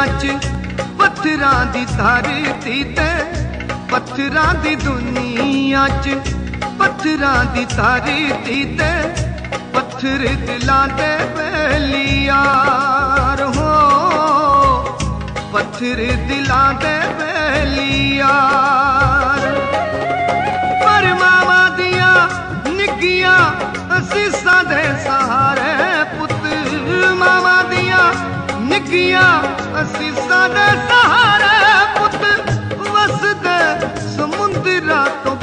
च पत्थरां दी धरती ते, पत्थरां दी दुनिया च पत्थरां दी धरती ते, पत्थर दिलां दे बैली यार हो, पत्थर दिलां दे बैली यार। पर मावा दिया निगिया असीसां दे सहारे पुत, मावा दिया निगिया असीसां दे सहारे पुत, वसदे समुंदरा तो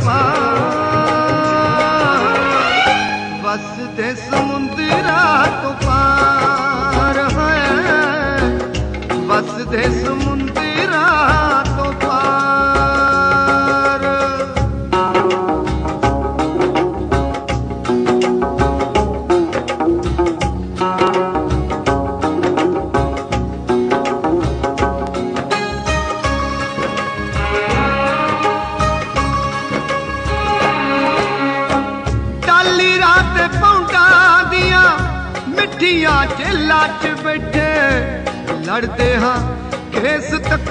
पार, वसदे समुंदरा तो पार है, वसदे समुंदरा तो पार। टाली रात पौंडा दिया मिठिया जेला च बैठे, लड़ते हाँ केस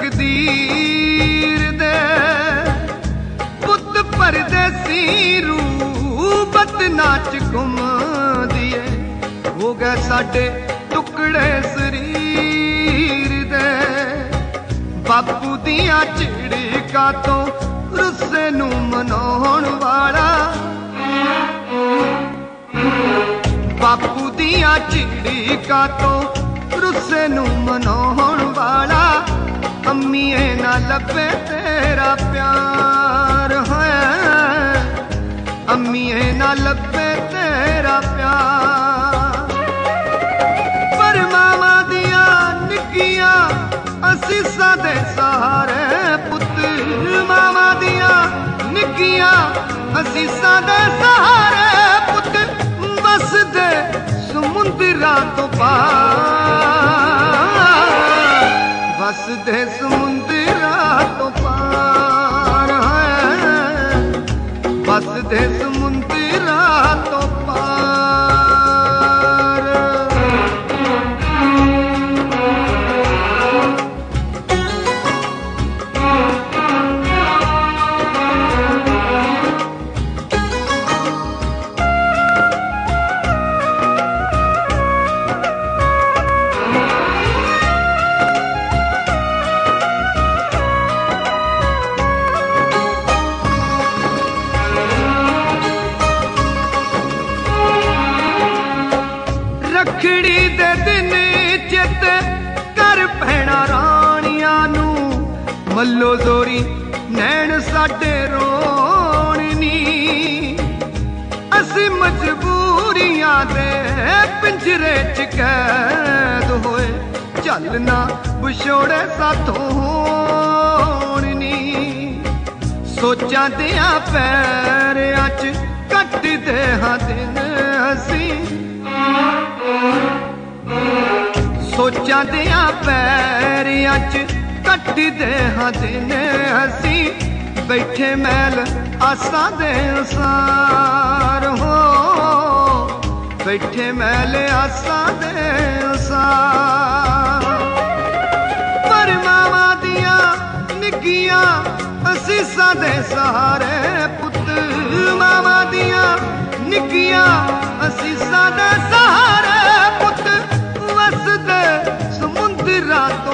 तकदीर दे, पुत परदेसी रूबत नाच घुम दिए, हो गए साडे टुकड़े शरीर दे। बापू दिया झिड़का तो रुस्से नू मनाउण वाला, बापू दिया झिड़का तो रुस्से नू मनाउण वाला, अम्मीए ना लभे तेरा प्यार है, अम्मीए ना लभे तेरा प्यार। पर मावा दिया निगिया असीसां दे सहारे पुत, मावा दिया निगिया असीसां दे सहारे पुत, वसदे समुंदरा तो पार, वसदे समुंदरा तो पार है, वसदे समुंदरा तो पार। रखड़ी दे दिन चित कर भैणा राणियां नू, मल्लो जोरी नैण साडे रोण नी, असी मजबूरियां दे पिंजरे च कैद होए, चलना विछोड़े साथों होण नी। सोचां दिया पैरियां च कटदे हां दिन असी, सोचां दिया पैरियां च कटदे हां दिन असी, बैठे मैल आसां दे असार हो, बैठे मैल आसां दे असार। पर मावा दिया निगिया असीसां दे सहारे पुत, मावा दिया निगिया असीसां दे सहारे पुत, वसदे समुंदरा तो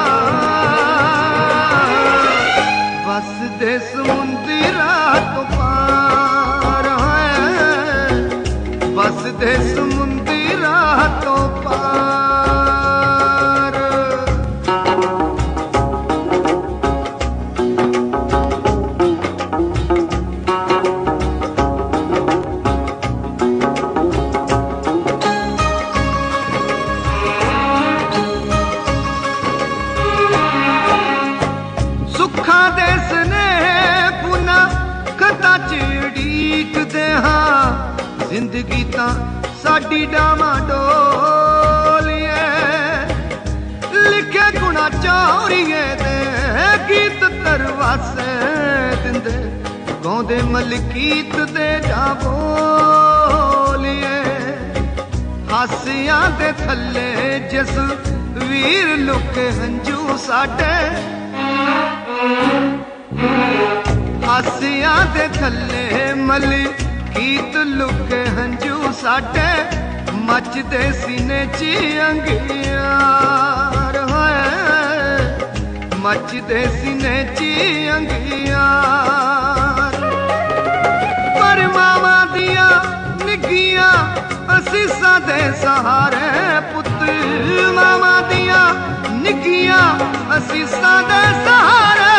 पार, वसदे समुंदरा तो पार है, वसदे समुंदरा तो पार। सुखा दे स्नेह पुना खता च उड़ीकदे हां, जिंदगी तां साडी डामाडोल है, लिखे गुणा चौड़िए दे गीत तरवासे दिंदे, गाउंदे मलकीत दे जा बोलिए, हासियां दे थल्ले जिस वीर लुके हंजू साडे हासियां दे थल्ले मली गीत लुके हंजू साडे मचदे सीने च अंगियार होए मचदे सीने च अंगियार पर मावा दिया निगिया असीसां दे सहारे पुत मावा दिया निगिया असीसां दे सहारे